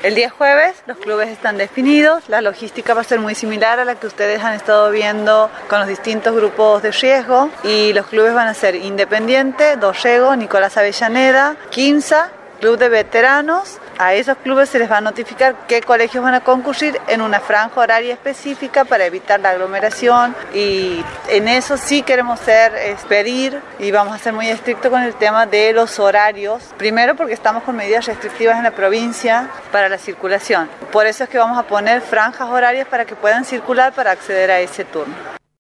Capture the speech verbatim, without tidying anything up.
El día jueves los clubes están definidos, la logística va a ser muy similar a la que ustedes han estado viendo con los distintos grupos de riesgo y los clubes van a ser Independiente, Dorrego, Nicolás Avellaneda, Quimsa, Club de Veteranos. A esos clubes se les va a notificar qué colegios van a concurrir en una franja horaria específica para evitar la aglomeración y en eso sí queremos ser, es pedir y vamos a ser muy estrictos con el tema de los horarios. Primero porque estamos con medidas restrictivas en la provincia para la circulación. Por eso es que vamos a poner franjas horarias para que puedan circular para acceder a ese turno.